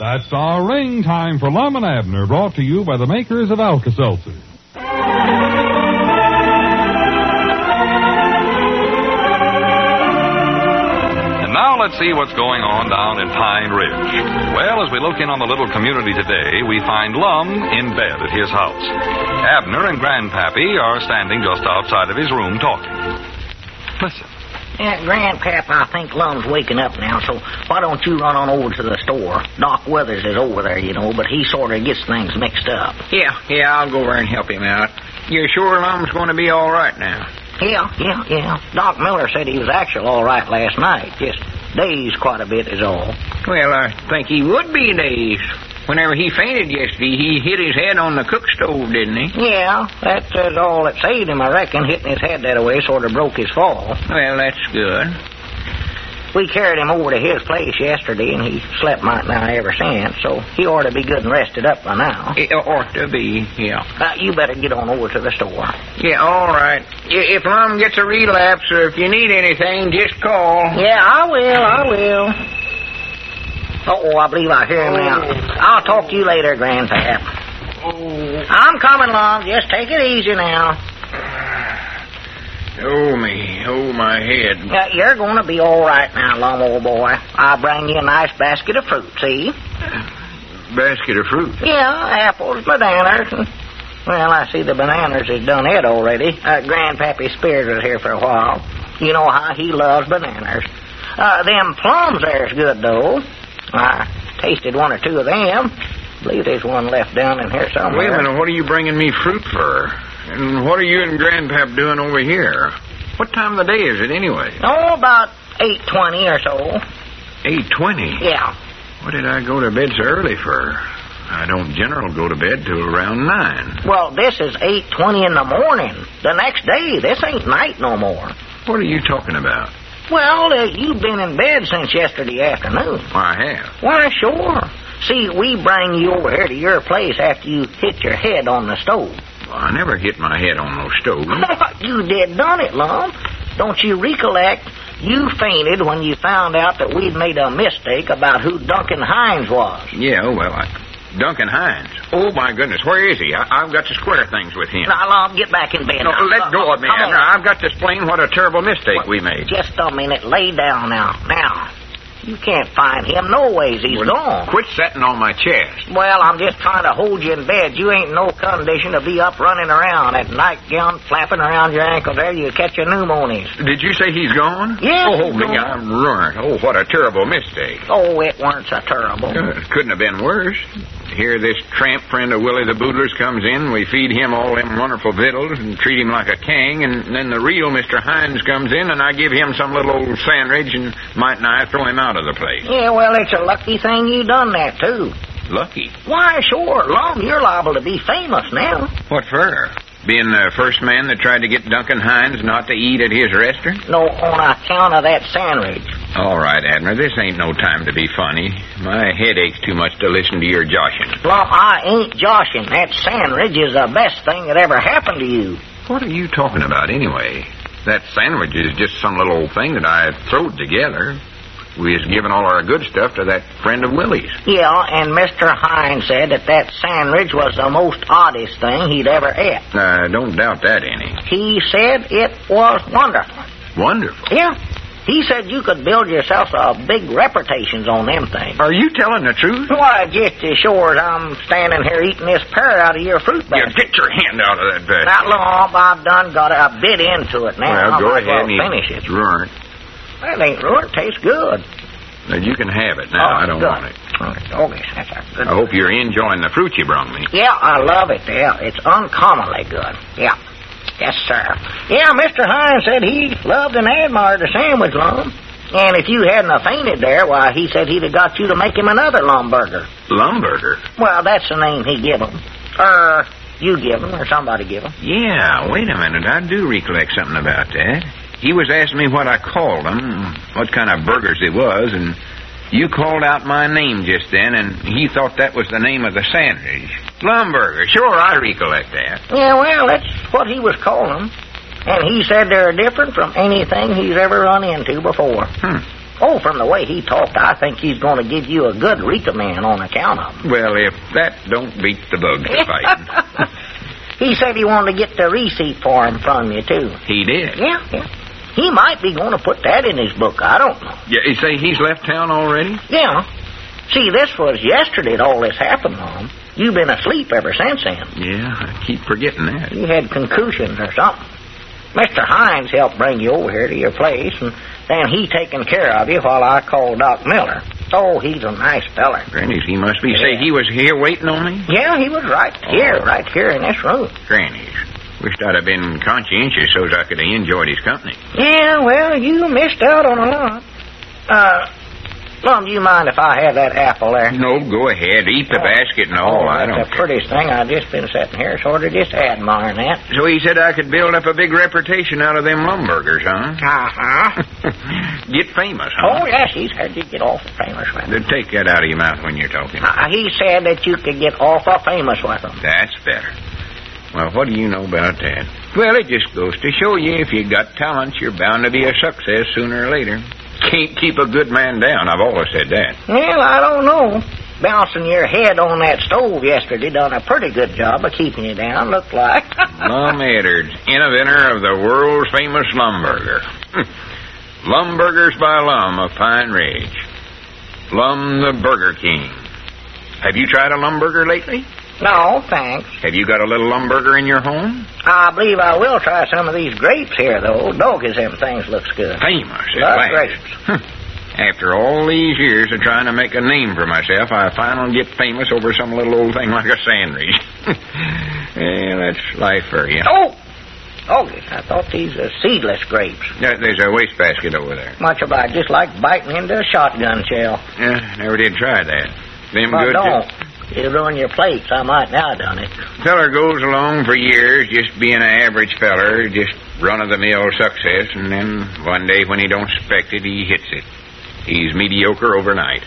That's our ring time for Lum and Abner, brought to you by the makers of Alka-Seltzer. And now let's see what's going on down in Pine Ridge. Well, as we look in on the little community today, we find Lum in bed at his house. Abner and Grandpappy are standing just outside of his room talking. Listen. Grandpap, I think Lum's waking up now, so why don't you run on over to the store? Doc Weathers is over there, you know, but he sort of gets things mixed up. Yeah, I'll go over and help him out. You're sure Lum's going to be all right now? Yeah. Doc Miller said he was actually all right last night. Just dazed quite a bit is all. Well, I think he would be dazed. Whenever he fainted yesterday, he hit his head on the cook stove, didn't he? Yeah, that's all that saved him, I reckon. Hitting his head that way sort of broke his fall. Well, that's good. We carried him over to his place yesterday, and he slept might nigh ever since, so he ought to be good and rested up by now. It ought to be, yeah. You better get on over to the store. Yeah, all right. If Lum gets a relapse or if you need anything, just call. Yeah, I will. Uh-oh, I believe I hear him now. I'll talk to you later, Grandpap. I'm coming, Lum. Just take it easy now. Oh, my head. You're going to be all right now, Lum, old boy. I'll bring you a nice basket of fruit, see? Basket of fruit? Yeah, apples, bananas. Well, I see the bananas is done it already. Grandpappy Spears was here for a while. You know how he loves bananas. Them plums there's good, though. I tasted one or two of them. Believe there's one left down in here somewhere. Wait a minute, what are you bringing me fruit for? And what are you and Grandpap doing over here? What time of the day is it anyway? Oh, about 8:20 or so. 8:20? Yeah. What did I go to bed so early for? I don't generally go to bed till around 9. Well, this is 8:20 in the morning. The next day, this ain't night no more. What are you talking about? Well, you've been in bed since yesterday afternoon. I have. Why, sure. See, we bring you over here to your place after you hit your head on the stove. Well, I never hit my head on no stove. You did done it, Lum. Don't you recollect? You fainted when you found out that we'd made a mistake about who Duncan Hines was. Yeah, well, Duncan Hines. Oh, my goodness, where is he? I've got to square things with him. Now, Lum, get back in bed. No, let go of me, Abner. I've got to explain what a terrible mistake we made. Just a minute. Lay down now. Now, you can't find him no ways. He's gone. Quit sitting on my chest. Well, I'm just trying to hold you in bed. You ain't no condition to be up running around. That nightgown flapping around your ankle there, you catch your pneumonies. Did you say he's gone? Yes, Oh, he's gone. I'm ruined. Oh, what a terrible mistake. Oh, it weren't so terrible. It couldn't have been worse. Here this tramp friend of Willie the Boodler's comes in, we feed him all them wonderful victuals and treat him like a king, and then the real Mr. Hines comes in and I give him some little old sandwich and might nigh throw him out of the place. Yeah, well, it's a lucky thing you done that, too. Lucky? Why, sure, Lum, you're liable to be famous now. What for? Being the first man that tried to get Duncan Hines not to eat at his restaurant? No, on account of that sandwich. All right, Abner, this ain't no time to be funny. My head aches too much to listen to your joshing. Lum, I ain't joshing. That sandwich is the best thing that ever happened to you. What are you talking about, anyway? That sandwich is just some little old thing that I throwed together. We was giving all our good stuff to that friend of Willie's. Yeah, and Mr. Hines said that sandwich was the most oddest thing he'd ever ate. I don't doubt that any. He said it was wonderful. Wonderful? Yeah. He said you could build yourself a big reputations on them things. Are you telling the truth? Why, just as sure as I'm standing here eating this pear out of your fruit basket. Yeah, get your hand out of that basket. Now, Lum, I've done got a bit into it now. Well, go I might ahead well and finish it. It's ruined. Well, it ain't ruined. It tastes good. Now, you can have it now. I don't good. want it. Okay, that's a good. I hope you're enjoying the fruit you brought me. Yeah, I love it. Yeah, it's uncommonly good. Yeah. Yes, sir. Yeah, Mr. Hines said he loved and admired the sandwich, Lum. And if you hadn't have fainted there, why, he said he'd have got you to make him another Lumburger. Lumburger? Well, that's the name he give him. You give him, or somebody give him. Yeah, wait a minute. I do recollect something about that. He was asking me what I called them, what kind of burgers it was, and you called out my name just then, and he thought that was the name of the sandwich. Lumburger. Sure, I recollect that. Yeah, well, that's what he was calling them. And he said they're different from anything he's ever run into before. Oh, from the way he talked, I think he's going to give you a good recommend on account of him. Well, if that don't beat the bugs to fighting. He said he wanted to get the receipt for him from you, too. He did? Yeah. He might be going to put that in his book. I don't know. Yeah, you say he's left town already? Yeah. See, this was yesterday that all this happened, Mom. You've been asleep ever since then. Yeah, I keep forgetting that. You had concussions or something. Mr. Hines helped bring you over here to your place, and then he taken care of you while I called Doc Miller. Oh, he's a nice feller. Granny's, he must be. Say he was here waiting on me? Yeah, he was right here in this room. Granny's. Wished I'd have been conscientious so I could have enjoyed his company. Yeah, well, you missed out on a lot. Mom, do you mind if I have that apple there? No, go ahead. Eat the basket and all. I don't That's the prettiest thing. I've just been sitting here sort of just admiring that. So he said I could build up a big reputation out of them Lumburgers, huh? Uh-huh. Get famous, huh? Oh, yes, he's heard you get awful famous with them. Then take that out of your mouth when you're talking. He said that you could get awful famous with them. That's better. Well, what do you know about that? Well, it just goes to show you if you got talent, you're bound to be a success sooner or later. Can't keep a good man down. I've always said that. Well, I don't know. Bouncing your head on that stove yesterday done a pretty good job of keeping you down, looked like. Lum Edwards, inventor of the world's famous Lumburger. Lumburgers by Lum of Pine Ridge. Lum the Burger King. Have you tried a Lumburger lately? No, thanks. Have you got a little Lumburger in your home? I believe I will try some of these grapes here, though. Doggos, them things looks good. Famous at Love last. grapes. After all these years of trying to make a name for myself, I finally get famous over some little old thing like a sandwich. Yeah, that's life for you. Oh! Doggos, I thought these were seedless grapes. There's a wastebasket over there. Much about just like biting into a shotgun shell. Yeah, never did try that. Them But good. don't. It'll ruin your plates. I might now done it. Feller goes along for years just being an average feller, just run-of-the-mill success, and then one day when he don't expect it, he hits it. He's mediocre overnight.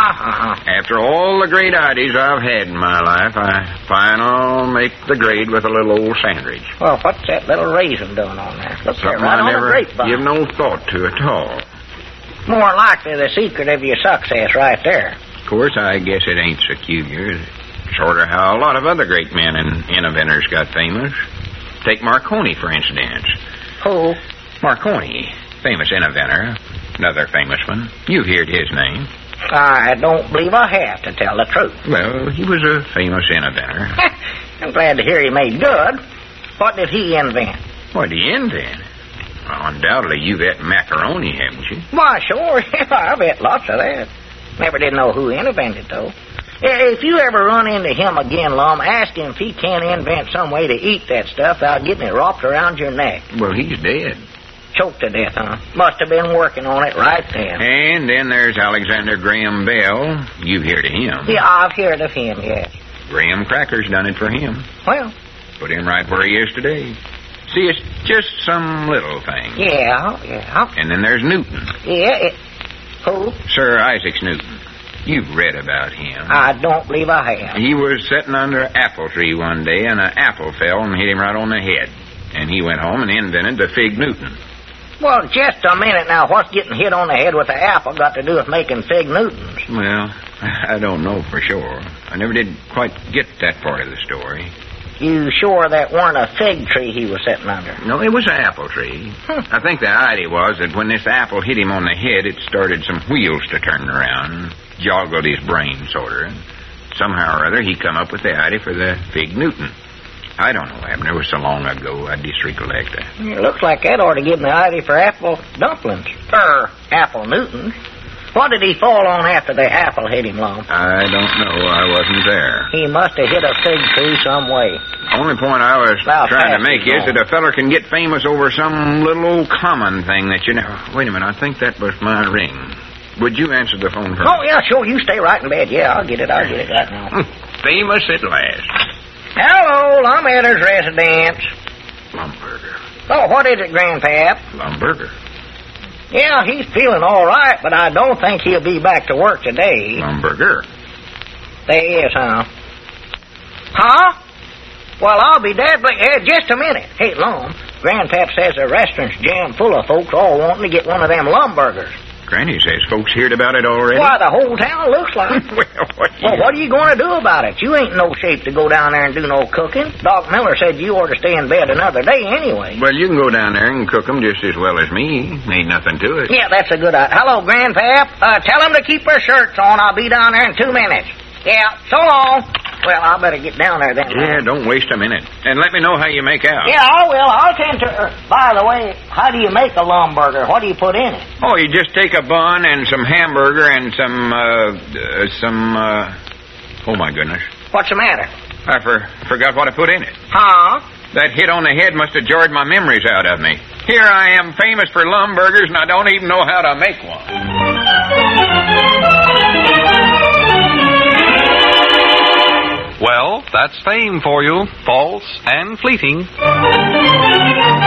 After all the great ideas I've had in my life, I finally make the grade with a little old sandwich. Well, what's that little raisin doing on there? Look there, Something right I on the never grapevine. give no thought to at all. More likely the secret of your success right there. Of course, I guess it ain't so peculiar. Sort of how a lot of other great men and inventors got famous. Take Marconi, for instance. Who? Marconi, famous inventor. Another famous one. You've heard his name. I don't believe I have, to tell the truth. Well, he was a famous inventor. I'm glad to hear he made good. What did he invent? What did he invent? Well, undoubtedly you've ate macaroni, haven't you? Why, sure. I've ate lots of that. Never did know who invented it, though. If you ever run into him again, Lum, ask him if he can't invent some way to eat that stuff without getting it wrapped around your neck. Well, he's dead. Choked to death, huh? Must have been working on it right then. And then there's Alexander Graham Bell. You've heard of him. Yeah, I've heard of him, yes. Graham Cracker's done it for him. Well, Put him right where he is today. See, it's just some little thing. yeah. And then there's Newton. Yeah, who? Sir Isaac Newton. You've read about him. I don't believe I have. He was sitting under an apple tree one day, and an apple fell and hit him right on the head. And he went home and invented the Fig Newton. Well, just a minute now. What's getting hit on the head with an apple got to do with making Fig Newtons? Well, I don't know for sure. I never did quite get that part of the story. You sure that weren't a fig tree he was sitting under? No, it was an apple tree. I think the idea was that when this apple hit him on the head, it started some wheels to turn around, joggled his brain, sort of. Somehow or other, he come up with the idea for the Fig Newton. I don't know, Abner. It was so long ago, I just recollect that. It looks like that ought to give him the idea for apple dumplings. Apple Newtons. What did he fall on after the apple hit him, Lum? I don't know. I wasn't there. He must have hit a fig tree some way. Only point I was trying to make is that a feller can get famous over some little old common thing that you know. Wait a minute, I think that was my ring. Would you answer the phone for me? Oh, yeah, sure. You stay right in bed. Yeah, I'll get it right now. Famous at last. Hello, Lum Edder's residence. Lumburger. Oh, what is it, Grandpap? Lumburger. Yeah, he's feeling all right, but I don't think he'll be back to work today. Lumburger. There is, huh? Huh? Well, I'll be dead, but just a minute. Hey, Lum, Grandpap says the restaurant's jammed full of folks all wanting to get one of them Lumburgers. Granny says folks heard about it already. Why, the whole town looks like. Well, What are you going to do about it? You ain't in no shape to go down there and do no cooking. Doc Miller said you ought to stay in bed another day anyway. Well, you can go down there and cook 'em just as well as me. Ain't nothing to it. Yeah, that's a good idea. Hello, Grandpap. Tell them to keep their shirts on. I'll be down there in 2 minutes. Yeah, so long. Well, I better get down there then. Yeah, don't waste a minute. And let me know how you make out. Yeah, I will. I'll tend to... by the way, how do you make a lumburger? What do you put in it? Oh, you just take a bun and some hamburger and oh, my goodness. What's the matter? I forgot what I put in it. Huh? That hit on the head must have jarred my memories out of me. Here I am famous for lumburgers, and I don't even know how to make one. Well, that's fame for you, false and fleeting.